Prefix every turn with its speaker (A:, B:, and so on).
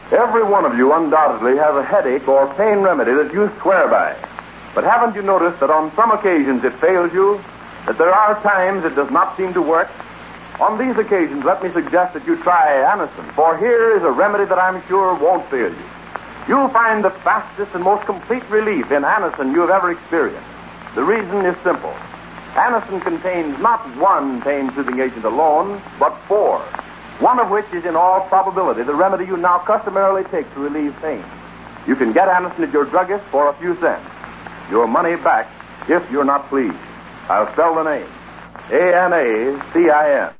A: Every one of you undoubtedly has a headache or pain remedy that you swear by. But haven't you noticed that on some occasions it fails you? That there are times it does not seem to work? On these occasions, let me suggest that you try Anacin, for here is a remedy that I'm sure won't fail you. You'll find the fastest and most complete relief in Anacin you have ever experienced. The reason is simple. Anacin contains not one pain-soothing agent alone, but 4, one of which is in all probability the remedy you now customarily take to relieve pain. You can get Anacin at your druggist for a few cents. Your money back if you're not pleased. I'll spell the name. Anacin.